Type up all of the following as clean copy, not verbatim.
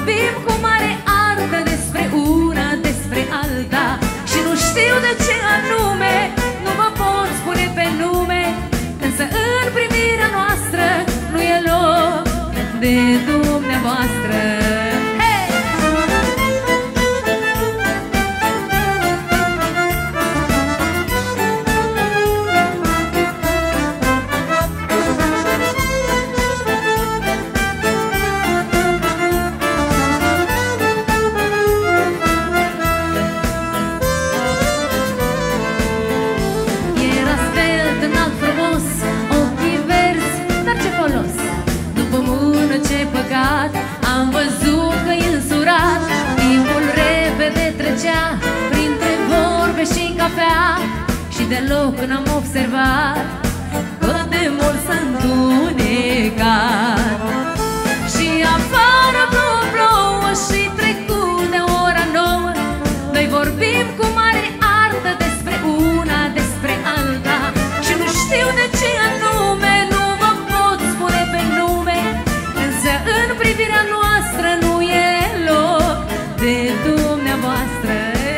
vorbim cu mare artă despre una, despre alta. Și nu știu de ce anume, nu mă pot spune pe nume, însă în privirea noastră nu e loc de dumneavoastră. Am văzut că-i însurat, timpul repede trecea printre vorbe și cafea, și deloc n-am observat cât de mult s-a întunecat. Și afară plouă și trecut de ora 9, noi vorbim cu mare artă despre una, despre alta. Și nu știu de ce anume, nu vă pot spune pe nume, însă în privirea noastră nu e loc de dumneavoastră.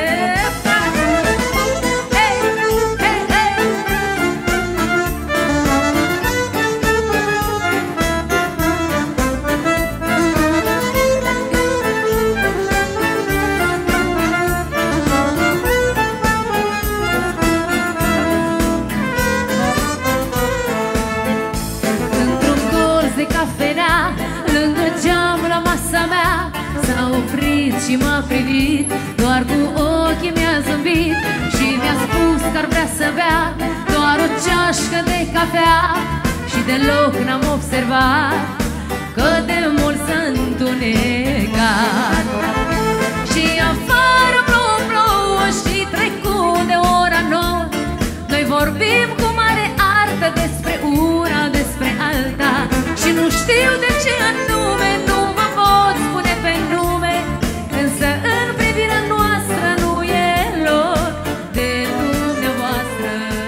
Într-un colț de cafenea, lângă geam la masa mea, s-a oprit și m-a privit, doar cu ochii mi-a zâmbit și mi-a spus că ar vrea să bea doar o ceașcă de cafea. Și deloc n-am observat cât de mult s-a întunecat. Și afară plouă și trecut de ora 9, noi vorbim cu mare artă despre una, despre alta. Și nu știu de ce anume, nu vă pot spune pe nume, însă în privirea noastră nu e loc de dumneavoastră.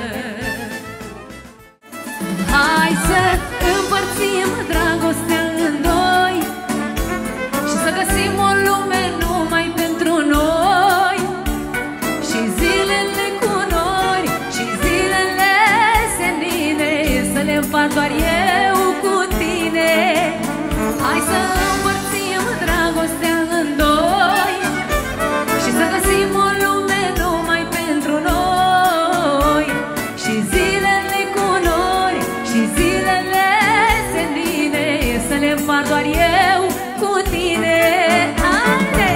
Hai să împărțim dragostea în doi și să găsim o lume numai pentru noi. Și zilele cu nori și zilele senine să le împart doar eu cu tine. Hai să împărțim dragostea în doi și să găsim o lume numai pentru noi. Și zilele cu nori și zilele senine să le împart doar eu cu tine. Haide!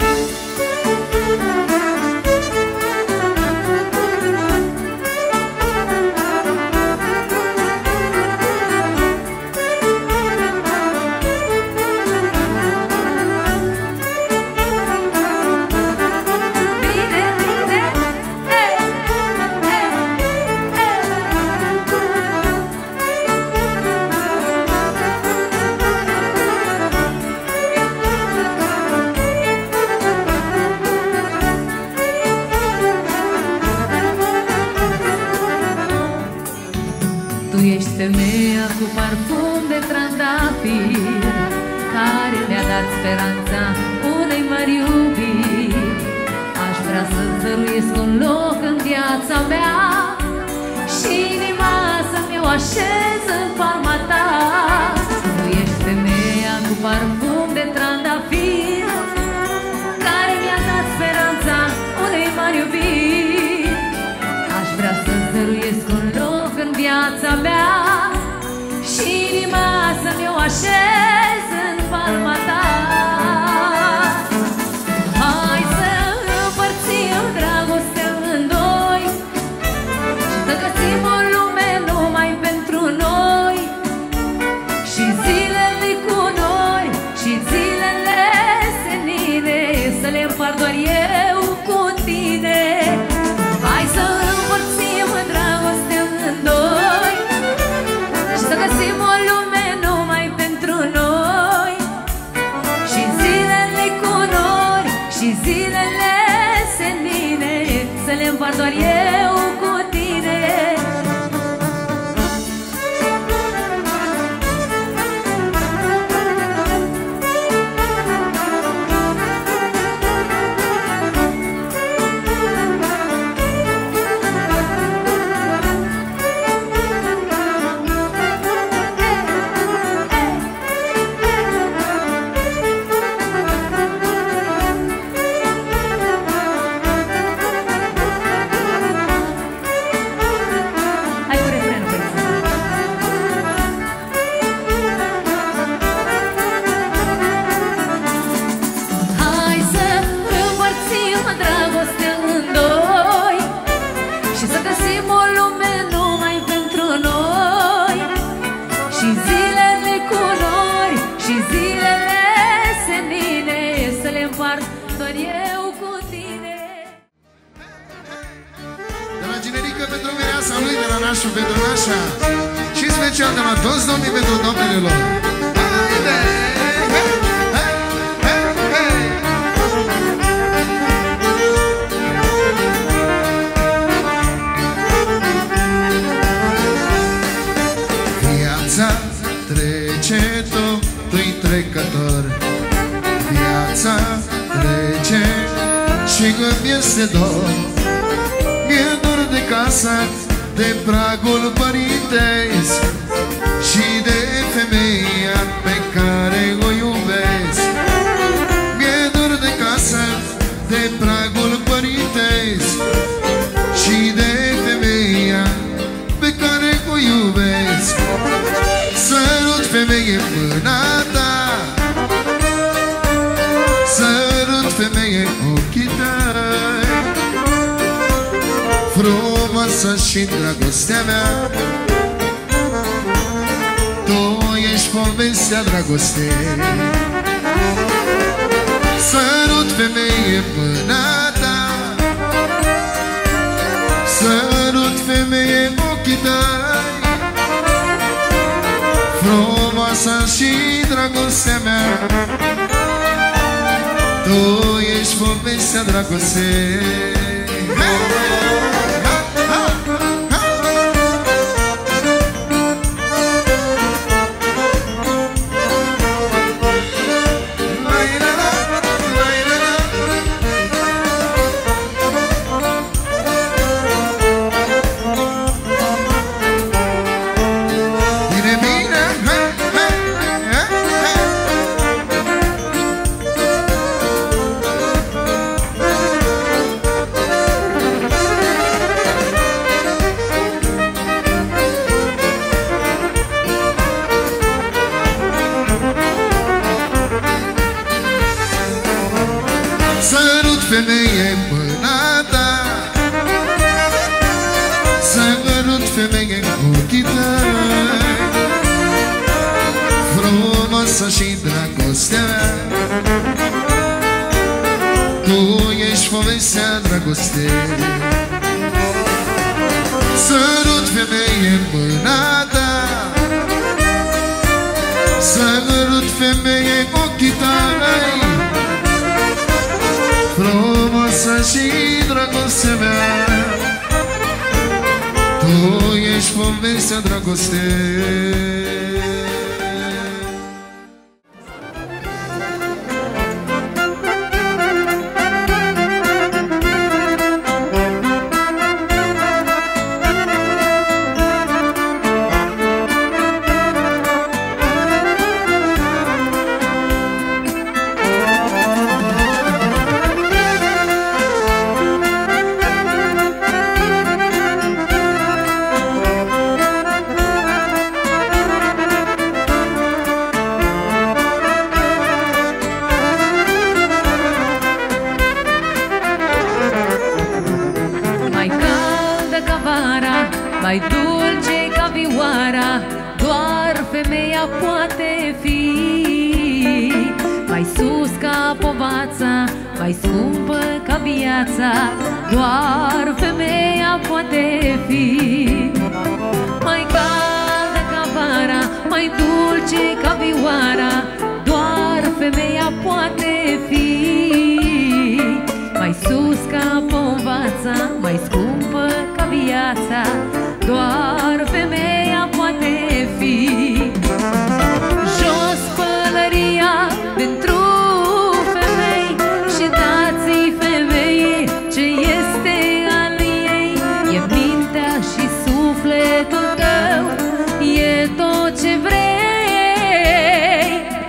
Tu ești femeia cu parfum de trandafir, care mi-a dat speranța unei mari iubiri. Aș vrea să-ți dăruiesc un loc în viața mea și inima să-mi o așez în palma ta. Tu ești femeia cu parfum de trandafir, care mi-a dat speranța unei mari iubiri. Aș vrea să-ți dăruiesc un loc în viața mea și inima să-mi o așez în palma ta. Hai să împărțim dragostea în doi și să găsim o lume numai pentru noi. Și zilele cu nori și zilele senine să le împart doar eu cu tine. Hai să împărțim dragostea în doi și să găsim o lume numai pentru noi. Și nașul pentru nașa și special de la toți domnii pentru doamnele lor. Haide! Viața trece, totul-i trecător. Viața trece și când este dor, mi-e dor de casă, de pragul părintesc și de femeia pe care o iubesc. Mi-e dor de casă, de pragul părintesc și de femeia pe care o iubesc. Sărut, femeie, mâna ta, sărut, femeie, ochii tăi, frumoasă și dragostea mea, tu ești povestea dragostei. Sărut, femeie, mâna ta, sărut, femeie, ochii tăi, frumoasă și dragostea mea, tu ești povestea dragostei. Femeie, mâna ta, sărut, femeie, ochii tăi, frumoasă și dragostea mea, tu ești povestea dragostei. Sărut, femeie, mâna ta, sărut, femeie, ochii tăi, frumoasă și dragostea mea, tu ești povestea dragostei. Mai dulce ca vioara, doar femeia poate fi. Mai sus ca povața, mai scumpă ca viața, doar femeia poate fi. Mai caldă ca vara, mai dulce ca vioara, doar femeia poate fi. Mai sus ca povața, mai scumpă ca viața, doar femeia poate fi. Jos pălăria pentru femei și dați-i femeie ce este al ei. E mintea și sufletul tău, e tot ce vrei.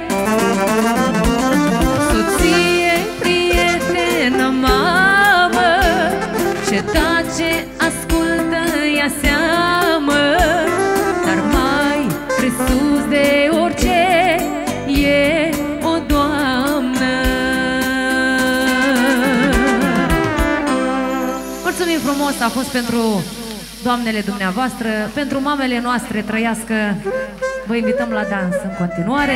Soție, prietenă, mamă, ce tace, ascultă, ia seamă. Dar mai presus de orice e o doamnă. Mulțumim frumos, a fost pentru doamnele dumneavoastră, pentru mamele noastre, trăiască. Vă invităm la dans în continuare.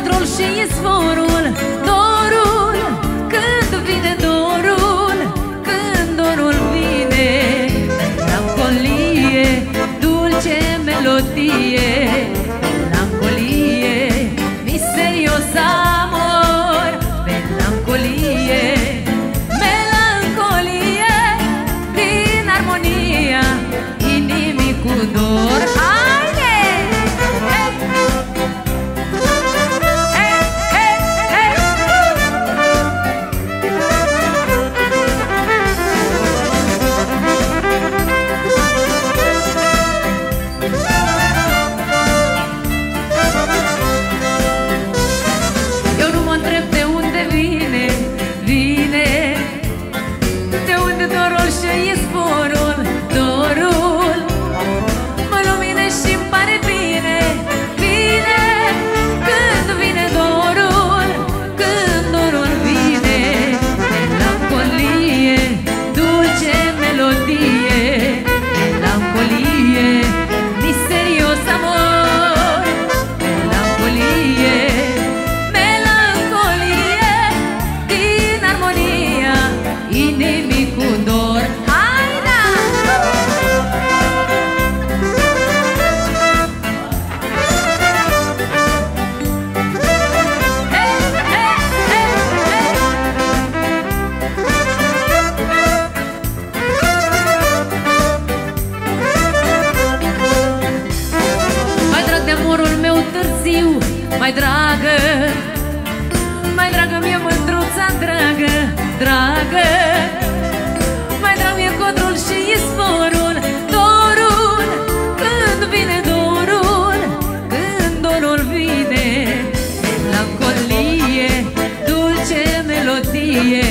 codrul și izvorul, dorul, când vine dorul, când dorul vine. Melancolie, dulce melodie, melancolie, misterios amor, melancolie, melancolie, din armonia inimii cu dor. Mai dragă, mai dragă mie mândruța dragă, dragă, mai drag mie codrul și izvorul, dorul, când vine dorul, când dorul vine. Melancolie, dulce melodie,